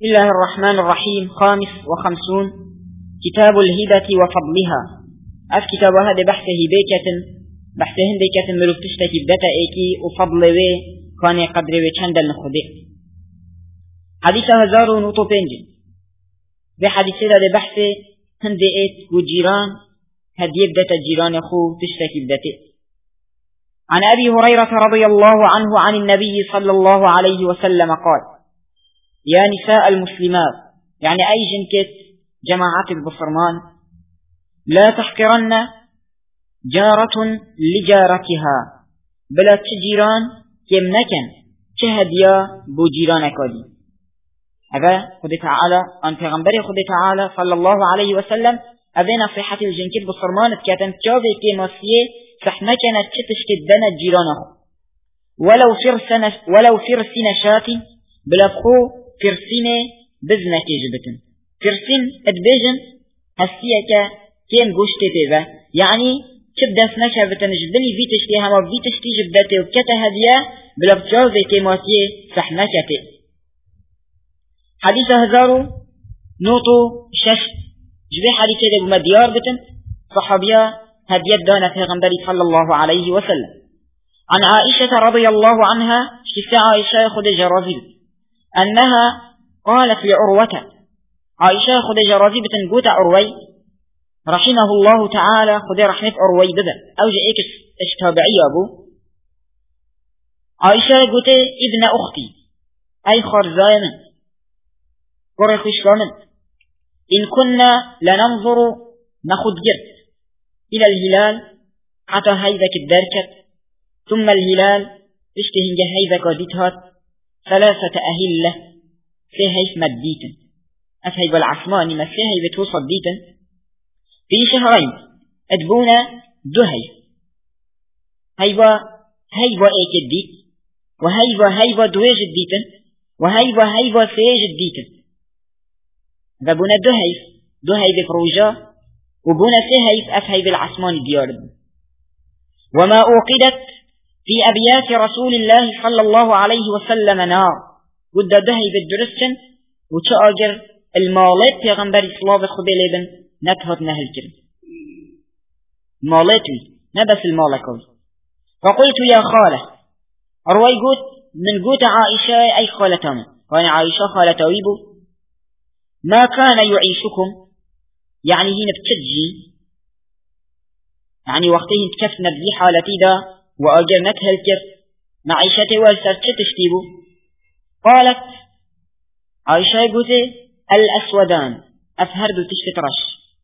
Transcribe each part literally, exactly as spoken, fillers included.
بسم الله الرحمن الرحيم. خامس وخمسون كتاب الهبة وفضلها. أف كتاب هذا بحث هبيكة بحث هنديكة ملوكتشتك بدتا ايكي وفضل وي كان قدر وي چند النخده. حديث هزار ونوطو بينجي بحديث هذا بحث هندي ايت وجيران هدي بدتا جيران اخو تشتك بدتا. عن أبي هريرة رضي الله عنه عن النبي صلى الله عليه وسلم قال: يا نساء المسلمات، يعني أي جنكت جماعات البصرمان، لا تحقرن جارة لجارتها، بلا تجيران كم نكن تهديا بو جيران كودي. هذا خد تعالى أن پیغمبر خد تعالى صلى الله عليه وسلم أبين صحة الجنكت بصرمان تكاتن تشوفي كماسية فحنكن تشتشكت دنا جيرانه ولو فرسن ولو فرسن شاتي بلا بخو فرسينة بزنة كيجبتن. فرسين ادبيجن هسيك كين قوشتي تيبا، يعني كبدا سنكا بتنجبني فيتشتي هما فيتشتي جبدتي وكتا هدية بلا بتجوزي كيماتيه سحنكتي. حديث هزارو نوطو شش جبي حديثي دي بمديار بتن صحابيا هدية دانا پیغمبري صلى الله عليه وسلم. عن عائشة رضي الله عنها شفاء عائشة خد جرازيل أنها قالت لعروة، عائشة خد جرازي بتنقوت عروي رحمه الله تعالى خد رحمة عروي بدا أو جئيك اشتابعي أبو. عائشة قلت ابن أختي أي خرزايا من قرخش كامل إن كنا لننظر نخد جرد إلى الهلال حتى هيذك الدركت ثم الهلال تشتهنج هيذك وديتهات ثلاثة أهلة في هيف مديتا أفهيب العثمان ما في هيف توصل ديتا في شهرين أدبونا دهي هيبا هيبا ايك الديت وهيبا هيبا دويج الديتا وهيبا هيبا سيج الديتا ذبونا دهي دهي بفروجا وبونا سيهيف أفهيب العثمان ديارد. وما أوقدت في أبيات رسول الله صلى الله عليه وسلم نار قد دهي بالدرسن وتأجر المالات في غنبري صلاب خبيلبن نتهد نهل كرم مالاتي نبس المالكوي. فقلت يا خالة أروي قوت من قوت عائشة أي خالتنا كان عائشة خالة ويبو ما كان يعيشكم، يعني هنا بتجي يعني وقتين تكفنا بذي حالتي دا وأجرنتها الكف معيشتي والسر تشتيبو. قالت عائشة قوتي الأسودان أفهرد تشترش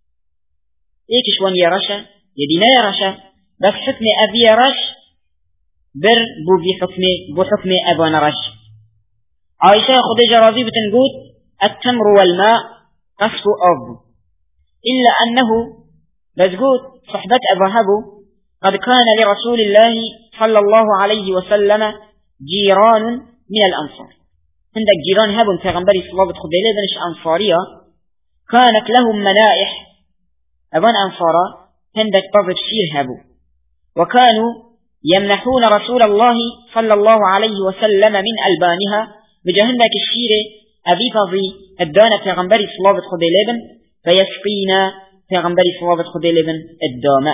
إيكش وان يرشا يدينا يرشا بس حكم أبي يرش بر بو بي حكم بو حكم أبوان رش. عائشة خدجة راضي بتنقود التمر والماء قصف أرض إلا أنه بزقود صحبة أبهبه قد كان لرسول الله صلى الله عليه وسلم جيران من الأنصار. عندك جيران هبون پیغمبری صلى الله عليه وسلم أنصارية كانت لهم منائح أبان أنصارا عندك بضد شير هبو وكانوا يمنحون رسول الله صلى الله عليه وسلم من ألبانها بجهنك الشير أبي فضي الدانة پیغمبری صلى الله عليه وسلم فيسقينا پیغمبری صلى الله عليه وسلم الداماء.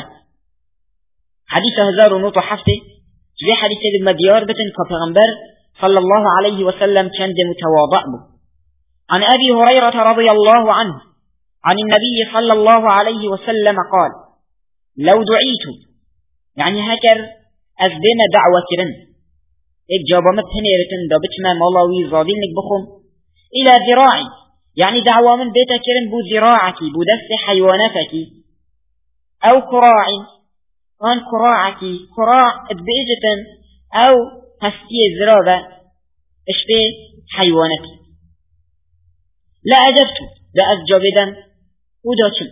حديث هزار ونوط حفته جي حديث المديار بتن كبيغمبر صلى الله عليه وسلم كان متواضع به. عن أبي هريرة رضي الله عنه عن النبي صلى الله عليه وسلم قال: لو دعيت، يعني هكر أزدنا دعوة كرن إجابة متهنيرتن دابتما ملاوي زادينك بخم إلى ذراعي، يعني دعوة من بيتك كرن بو ذراعك بو دست حيواناتك أو كراعي وان كراعك كراع ادبئجة أو هستي الزرابة اشبه حيوانك لا أجبت لا أسجبدا ودوشل.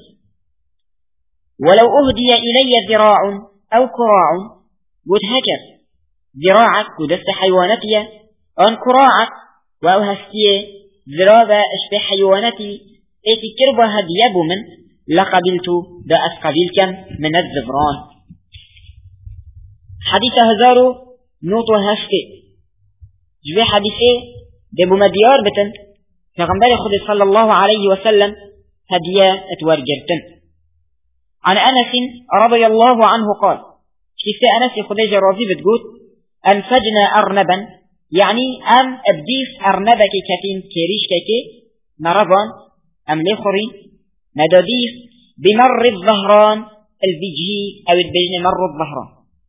ولو أهدي إلي ذراع أو كراع قد هكر ذراعك ودست حيوانتي وان كراعك أو هستي ذرابة اشبه حيوانتي ايتي كربة هديب من لقبلت دا أسقبلكم من الزبران. حديث هزارو نوطو هشتي جبه حديثي دبو مديار بتن پیغمبر خود صلى الله عليه وسلم هدية اتورجرتن. عن أنس رضي الله عنه قال كيف أنس خديجة راضي بتقول أنفجنا أرنبا يعني أم أبديس أرنبك كتين كريش كي نربان أم لخري نداديس بمر الظهران البيجي أو البيجن مر الظهران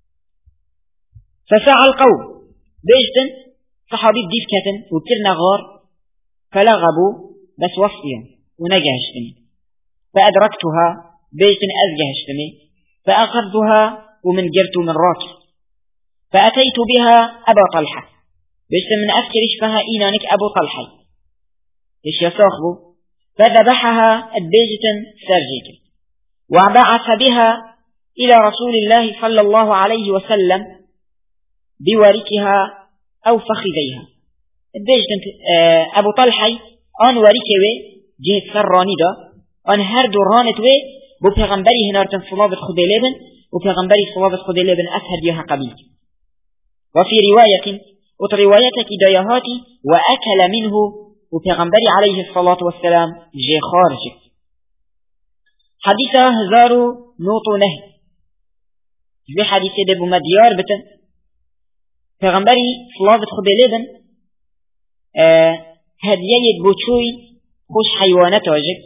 فسعى القوم بيجتن صحابي بديف كتن وكرنا غار فلغبوا بس وصيا ونجهشتني فأدركتها بيجتن أزجهشتني فأخذتها ومن جرت من راكي فأتيت بها أبا طلحة بيجتن من أفكرش فها إينانك أبو طلحة إيش يساخبه فذبحها البيجتن سرجيك وبعث بها إلى رسول الله صلى الله عليه وسلم بوركها أو فخذيها البيجتن أبو طلحة أن وركوه جهة سراني دا أن هردو رانتوه بو پیغمبری هنارتن صلابت خدلبن و پیغمبری صلابت خدلبن أسهر بها قبيل. وفي رواية وتروايتك دايهاتي وأكل منه و پیغمبری عليه الصلاة والسلام جي خارجك. حديثة هزارو نوطو نهي في حديثة دبو مديار بتن پیغمبری صلابت خدلبن آه هدية بوچوي خوش حيوانات واجك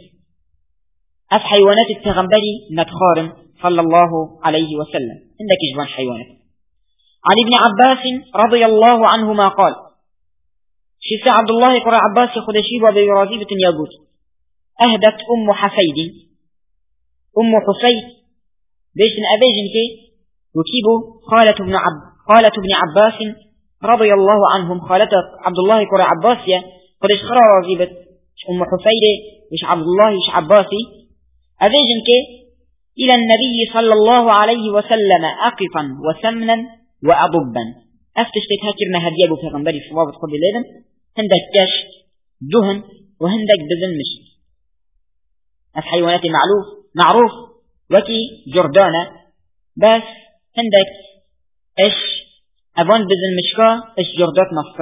أف حيوانات التغنبري نتخارن صلى الله عليه وسلم عندك إجبان حيوانات. عن ابن عباس رضي الله عنهما قال شفاء عبد الله قرى عباس خدشيب وبيرازيبة يقول أهدت أم حفيد أم حفيد بيش أبيجن كي وكيبو خالة ابن, عب خالة ابن عباس رضي الله عنهم خالة عبد الله قرى عباسية قدش خرى رازيبة أم حفيد مش عبد الله مش عباسي أذيجن كي إلى النبي صلى الله عليه وسلم أقفا وسمنا وأضبا أفتش تتهكرنا هديابه في غنبري صلابة خد الليلم هندك كشت دهن وهندك بذن مشت أف حيوانات معروف معروف وكي جردانة بس هندك إش أبان بذن مشكا إش جردات مصر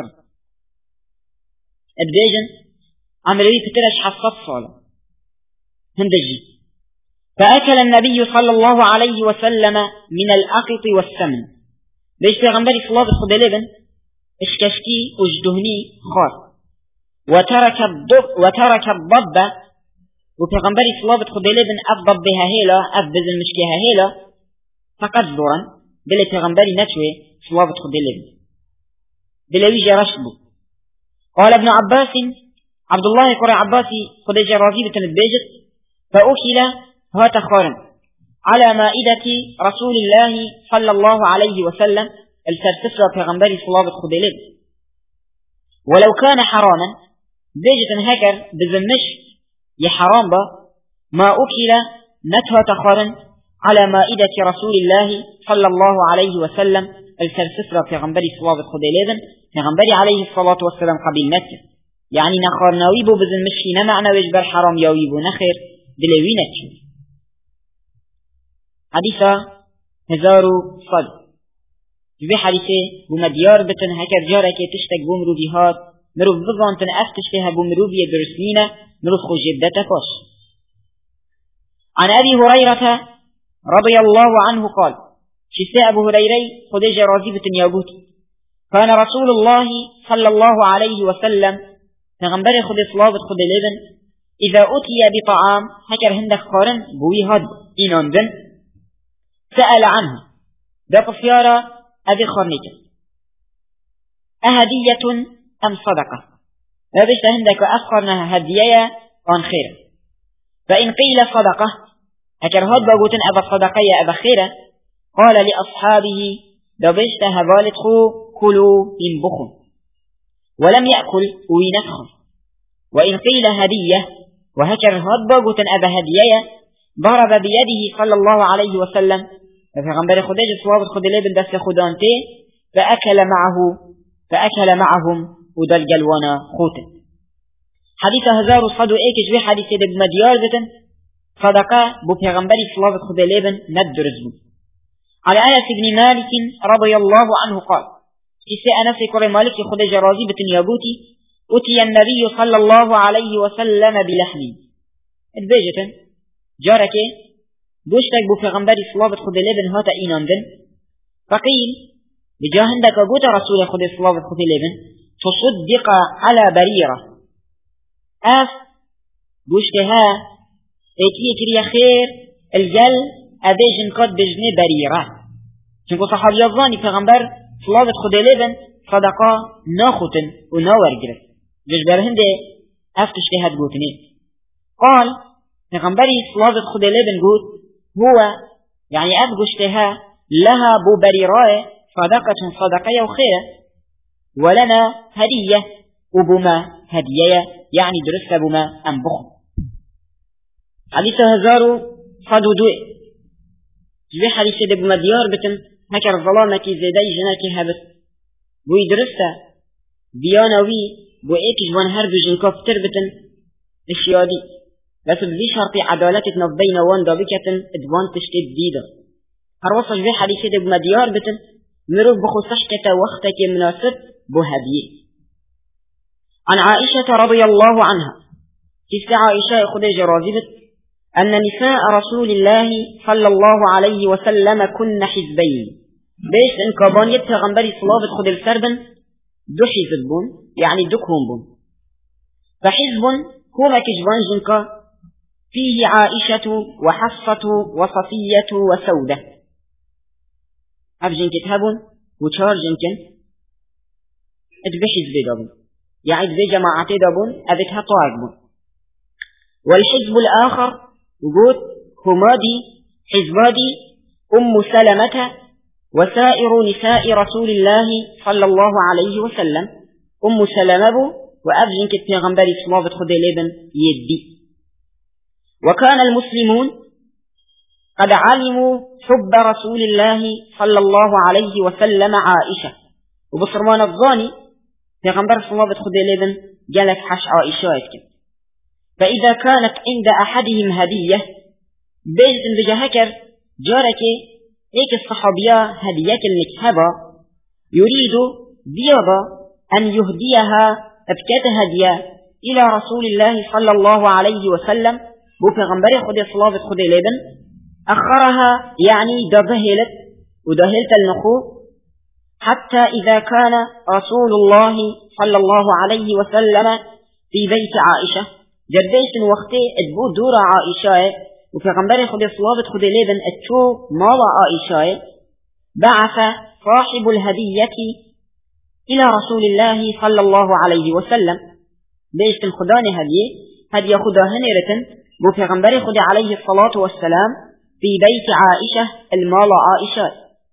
أبديجن عملية تلش حصات صالة هندجي فأكل النبي صلى الله عليه وسلم من الأقط والسمن ليش پیغمبری صلاب خدلبن اشكشكي اجدهني خار وترك الضب وترك الضب وپیغمبری صلاب خدلبن الضب بها هيلا أفبز المشكيها هيلا فقد ذرا بل پیغمبری نتوي صلاب خدلبن بلوي جرشبه. قال ابن عباس عبد الله قرى عباسي خد جرازيبة البيجت فأكل هات خارن على مائدة رسول الله صلى الله عليه وسلم الفرسفة پیغمبری صلابت خدلب ولو كان حراما بيجت هكر بزمش يحرام با ما أكل نتهات خارن على مائدة رسول الله صلى الله عليه وسلم الفرسفة پیغمبری صلابت خدلب پیغمبری عليه الصلاة والسلام قبل نتر يعني نخار نويبو بزمشي نمعنا ويجبر حرام يويبو نخير دلوي نتشو. حديثة هزارو صد في حديثة بمديار بتن هكر جارك تشتك بمرو بيهات مرو بضانتن افتشتها بمرو بيه برسلينة مرو خو جبدة فاش. عن أبي هريرة رضي الله عنه قال شساء أبو هريري خديجة رازيبة يابوت كان رسول الله صلى الله عليه وسلم تغنبر خد صلابة خد لبن إذا أتي بطعام هكر هندك قارن بويهاد إنان ذن سأل عنه دق فيارا أبي خارنك أهدية أم صدقة لابشت هندك أفقرنا هدية عن خير فإن قيل صدقة هكر هاد باقوتن أبا صدقية أبا خيرة قال لأصحابه لابشت هبالت خو كلوا ينبخوا ولم يأكل وينفخ. وإن قيل هدية وهكر هاد باقوتن أبا هدية ضرب بيده صلى الله عليه وسلم فغنبر خداج صواب خدلي بالدس خدانته فأكل معه فأكل معهم ودل جلوانا خوته. حديث هزار صدو ايكش في حديث دب مديار بتن صدقاء بو پیغمبر صواب خدلي بن ندرزو. على أنس بن مالك رضي الله عنه قال كسي أنس كري مالك خداج راضي بتن يابوتي أتي النبي صلى الله عليه وسلم بلحم البيجة جارك گوشتك بو پیغمبری صلوات خود لبن هاتا ایناندن فقيل بجاهندك قوت رسول خود صلوات خود لبن تصدق على بريرة اف گوشتها ايكي كريا خير الجل ابيجن قد بجنه بريرة چونکو صحابي الظاني پیغمبر صلوات خود لبن صدقا ناخوتن و ناور گرفت جش برهنده اف تشتهد قوتني قال پیغمبری صلوات خود لبن قوت هو يعني أبقى اشتها لها ببريراء صدقة صدقية وخير ولنا هدية وبما هدية يعني درست بما أنبخ حديث هزارو صدو دوئ جبه حديث ده بما ديار بتن هكر الظلامة كي زيداي جناكي هبت بوي درست ديانوي بو ايك جوان هرب جنكاف تربتن اشيادي بس بذي شرطي عدالتنا بين وان دابكة ادوان تشتد ديدا هر وصل في حديثة دي بمديار بتن مروف بخو صحكة وقتك مناسب بهديه عن عائشة رضي الله عنها كيف عائشة خديجة راضبت أن نساء رسول الله صلى الله عليه وسلم كن حزبين بيش إن كابان يتغنبري صلابة خد السربن دو حزب بون يعني دكهم بون فحزب كوما كجبان جنكا فيه عائشة وحفصة وصفية وسودة أفجن كتابون وشار جنكن اتبحز بدابون يعني ذي جماعة دابون أبتها طاقبون والحزب الآخر وجود همادي حزبادي أم سلمة وسائر نساء رسول الله صلى الله عليه وسلم أم سلمة وأفجن كتابون صلابة خدليبن يدي وكان المسلمون قد علموا حب رسول الله صلى الله عليه وسلم عائشة وبصرمان الظاني في غنبر صلابة خدليبن جالت حش عائشة فإذا كانت عند أحدهم هدية بيجت بجهكر جارك إيك الصحابية هدية المكتبة يريد زيادة أن يهديها أبكات هدية إلى رسول الله صلى الله عليه وسلم بو پیغمبر خود صلوات خود لبن أخرها يعني دبهلت ودهلت النخو حتى إذا كان رسول الله صلى الله عليه وسلم في بيت عائشة جديش وقته ادبو دور عائشة وپیغمبر خود صلوات خود لبن اتشو مال عائشة بعث صاحب الهدية إلى رسول الله صلى الله عليه وسلم بيش الخدان هدية هدية خداهن رتن بو پیغمبر خود عليه الصلاة والسلام في بيت عائشة المال عائشة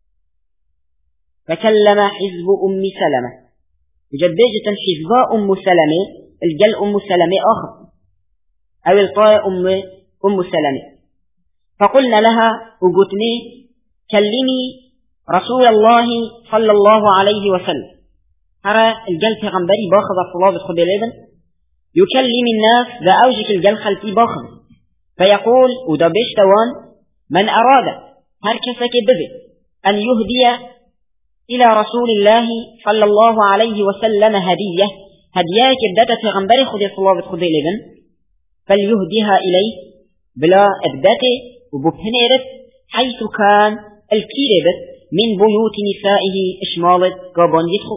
فكلم حزب أم سلمة جدجة حزباء أم سلمة الجل أم سلمة آخر أو الطاء أم, أم سلمة فقلنا لها وقتني كلمي رسول الله صلى الله عليه وسلم هرى الجل پیغمبري باخذ الصلاة خود لبن يكلم الناس ذا أوجك الجل خلتي باخذ فيقول ودا بيشتوان من أراد هركسك بذي أن يهدي إلى رسول الله صلى الله عليه وسلم هدية هدية كبدت في غنبري خذي صلابة خذي لبن فليهديها إليه بلا أبدته وببهنيرت حيث كان الكيربت من بيوت نسائه إشمالت قابان يدخل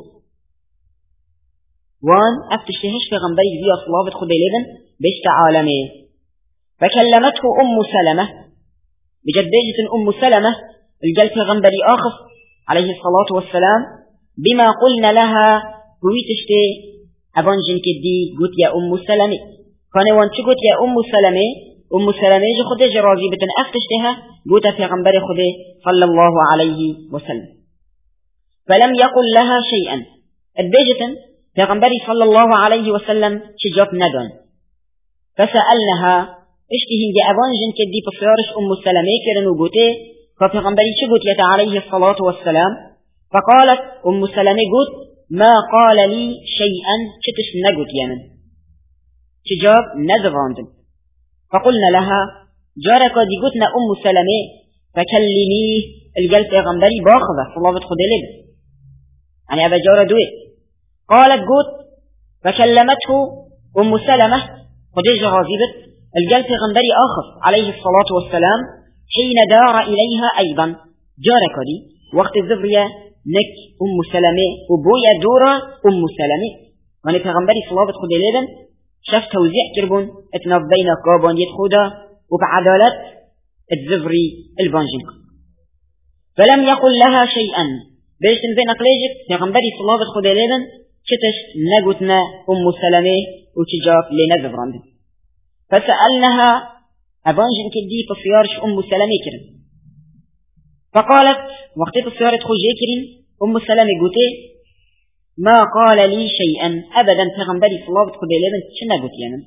وان افتشتهش في غنبري بيا صلابة خذي لبن بيشت عالمي فكلمته أم سلمة بجدجة أم سلمة الجل في غنبري آخف عليه الصلاة والسلام بما قلنا لها بويتشتي أبانجن كدي قلت يا أم سلمة كان وانت قلت يا أم سلمة أم سلمة جو خده جرازي بتن افتشتها قلت في غنبري خده صلى الله عليه وسلم فلم يقل لها شيئا البيجة في غنبري صلى الله عليه وسلم شجاب ندن فسألناها اشتهن جاء أبانجن كدي بصيارش أم سلمة كرن وقلته ففي غنبري شقت يتا عليه الصلاة والسلام فقالت أم سلمة قلت ما قال لي شيئا شتش نقت يمن شجاب نذغاندن فقلنا لها جارك دي قلتنا أم سلمة فكلميه الجل في غنبري باخذة صلابة خدلب يعني أبا جارة دوي قالت قلت فكلمته أم سلمة خديجة غاضبة الجل غنبري آخر عليه الصلاة والسلام حين دار إليها أيضا جارك دي وقت الزبرية نك أم سلمة وبويا دورة أم سلمة وأنا غنبري صلابة خدي ليبن شاف توزيع كربون اتناف بين قابون يدخودا وبعدالة الزبري البانجنك فلم يقل لها شيئا بيش بين أقليجك غنبري صلابة خدي ليبن شتش نقوتنا أم سلمة وتجاف لنا زبران فسألناها أبانجن كدي تصيارش أم سلمة كرن فقالت وقت تصيارت خوجي كرن أم سلمة قوتي ما قال لي شيئا أبدا تغنبري صلى الله عليه وسلم شنا قوتي أنا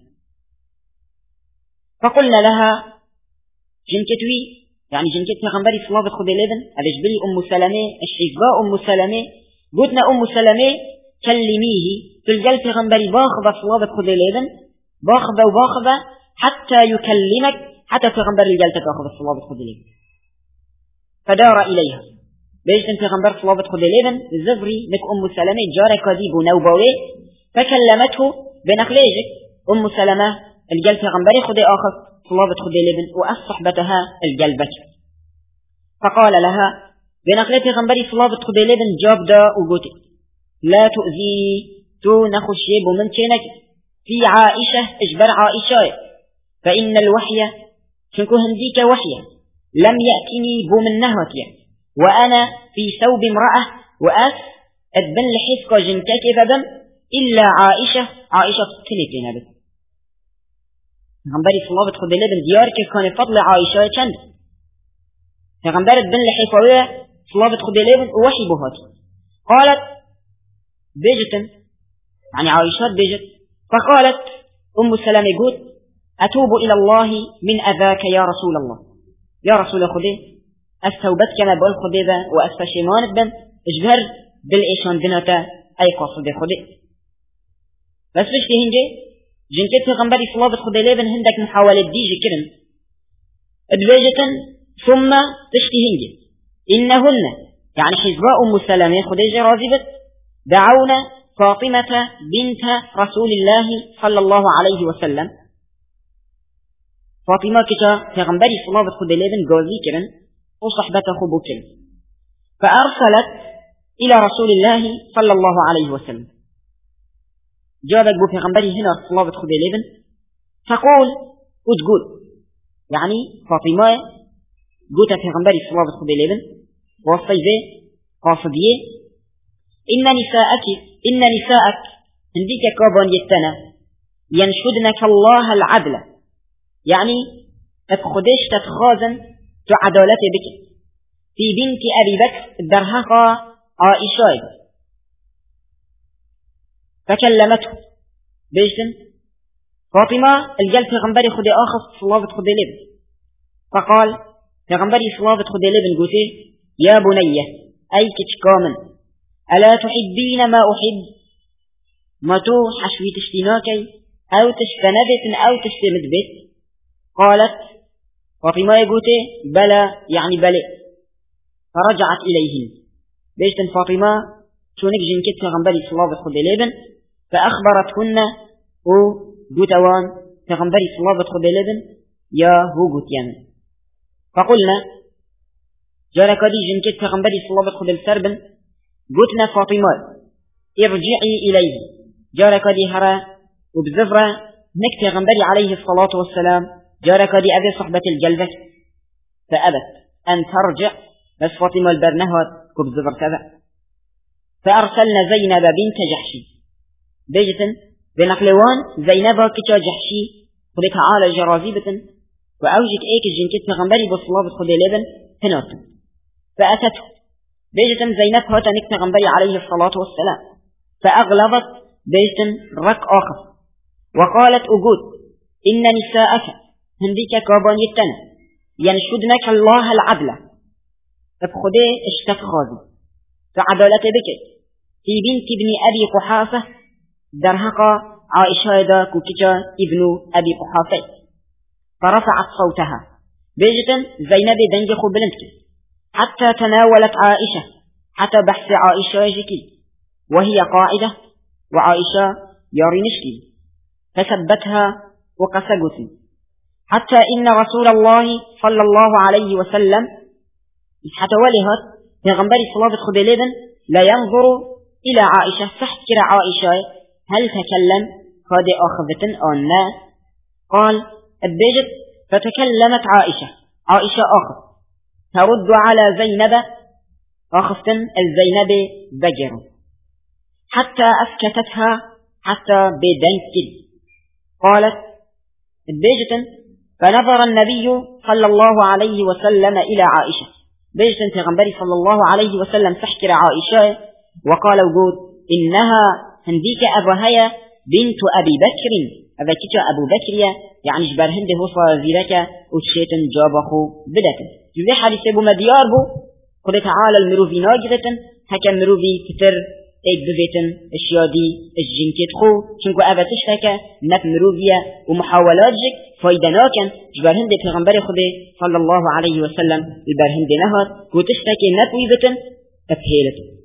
فقلنا لها جنكتوي يعني جنكت تغنبري صلى الله عليه وسلم أبجبلي أم سلمة الشيزباء أم سلمة قوتنا أم سلمة كلميه تلقل تغنبري باخذة صلى الله عليه وسلم باخذة وباخذة حتى يكلمك حتى تغنبر رجال تأخذ الصلاة خذ فدار إليها بيش تغنبر الصلاة خذ ليبن الزفري لك أم سلمة جارة كذيب ونوبوي فكلمته بنقليجك أم سلمة الجل تغنبر خذ آخر صلاة خذ ليبن وأصحبتها الجلبك فقال لها بنقلة تغنبر صلاة خذ ليبن جاب دا وقوتي لا تؤذي تو نخشيب من تينك في عائشة اجبر عائشة فإن الوحي شنكو هنديك وحي لم يأتني بومنها وأنا في ثوب امرأة وأس أدبن لحسك جنكك فدم إلا عائشة عائشة تنك لنا بك غنبري صلابة خذ الله بن ديارك كان فضل عائشة كند غنبري أدبن لحفاوية صلابة خذ الله بن وحي بهات قالت بيجتن يعني عائشة بيجت فقالت أم السلام يقول أتوب إلى الله من أذاك يا رسول الله يا رسول خذي أستوبت كما بقول خذي ذا وأستشيمان بن اجبر بالإيشان دناتا أي قصد خذي بس فيش تهنجي جنكت غنبري صلابة خذي لابن هندك محاولة ديجي كرن ادباجة ثم تشتهنجي إنهن يعني حزباء أم السلام خذي راضبت دعونا فاطمة بنت رسول الله صلى الله عليه وسلم فاطمة كتا تغنبري صلابة خدلابن قوزي كرن وصحبته خبوكرن فأرسلت إلى رسول الله صلى الله عليه وسلم جابت بو تغنبري هنا صلابة خدلابن تقول وتقول يعني فاطمة قوتا تغنبري صلابة خدلابن وصيبه قاصدية إن نساءك إن نساءك عندك كابون يتنا ينشدنك الله العدل يعني تخدش تتخازن تعدالة بك في بنت أبي بكر درهقا عائشة فكلمته بيشن فاطمة الجل في غنبري خدي آخر صلابة خدي لب فقال في غنبري صلابة خدي لب قوتي يا بنية أي كتكامن ألا تحبين ما أحب ما تو حشوي تشتيناكي أو تشتندت أو تشتمد بيت قالت فاطمة يقولي بلى يعني بلى فرجعت إليهن بيشتن فاطمة شونك جنكت تغنبري صلابة خدي لبن فأخبرتهن وقوتوان تغنبري صلابة خدي لبن يا هو قوتيان فقلنا جارك دي جنكت تغنبري صلابة خدي السربن قلتنا فاطمة ارجعي إليه جارك دي هرا وبزفرة نكت غنبري عليه الصلاة والسلام جارك دي أبي صحبة الجلبة فأبت أن ترجع بس فاطمة البرنهوة كبزفر كذا فأرسلنا زينب بنت جحشي بيجتن بنقلوان زينب كتا جحشي قلت تعالى جرازيبة وأوجك ايك الجنكت غنبري بالصلاة خذي لبن هناك فأتته بيجتن زينب هاتا نكت غنبري عليه الصلاة والسلام فأغلظت بيجتن رك آخر وقالت أقول إن نساءك هنديك كابان يتنا ينشدنك الله العدل فبخذي اشتك خاذي فعدالة بك في بنت ابن أبي قحافة درهقا عائشة دا كوكتا ابن أبي قحافة فرفعت صوتها بيجتن زينب دنجخ بلنتك حتى تناولت عائشة حتى بحث عائشة يجكي وهي قاعدة وعائشة يارينشكي فثبتها وقسقتي حتى إن رسول الله صلى الله عليه وسلم حتى ولهت بغنبري صلاة خبيلبن لا ينظر إلى عائشة فاحكر عائشة هل تكلم قد أخذتن أن لا قال البجت فتكلمت عائشة عائشة أخذ ترد على زينب أخذتن الزينب بجر حتى أسكتتها حتى بدنكد قالت البجت فنظر النبي صلى الله عليه وسلم إلى عائشة بجت غنبري صلى الله عليه وسلم تحكر عائشة وقال وجود إنها هنديك أبوهيا بنت أبي بكر أبكت أبو بكر يعني جبرهن به صازيرك وتشيتن جابخو بدتن جزي حديث أبو مديار بو قد تعالى المروفي ناجدتن هكا مروفي كتر ايد بفيتن الشيادي الجنكت خو شنكو أبا تشتكى نت مروفيا ومحاولات جك فايدناكن جبرهن به پیغمبر خده صلى الله عليه وسلم البرهن به نهار كو تشتكى نت ويبتن تفهيلتن